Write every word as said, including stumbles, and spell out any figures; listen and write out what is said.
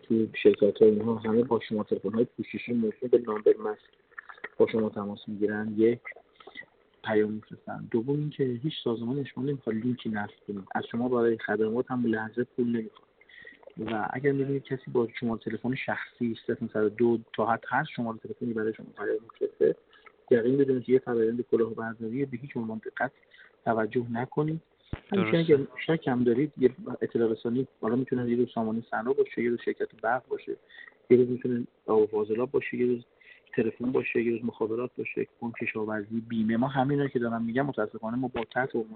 توی شرکت‌ها اینها همه با شما تلفن‌های پوششی مفید به نامبر ماسک با شما تماس میگیرن. یک، پیام میفرستن. دوم اینکه هیچ سازمانی شما نمیخواد لینکی نصب کنید، از شما برای خدمات هم به لحظه پول نمیخواد. و اگر می‌بینید کسی با شما تلفن شخصی صفر دو تا حد هر شماره تلفنی برای شما پیام میفرسته، یقین بدونید که یه فرآیند کلاهبرداری به هیچ عنوان دقت توجه نکنید. همچنین اگر شک هم دارید یه اطلاع رسانی، حالا میتونه یه روز سامانه صنعا باشه، یه روز شرکت برق باشه، یه روز میتونه آب و فاضلاب باشه، یه روز تلفن باشه، یه روز مخابرات باشه، بانک کشاورزی، بیمه. ما همینا که دارم میگم متاسفانه ما با تحت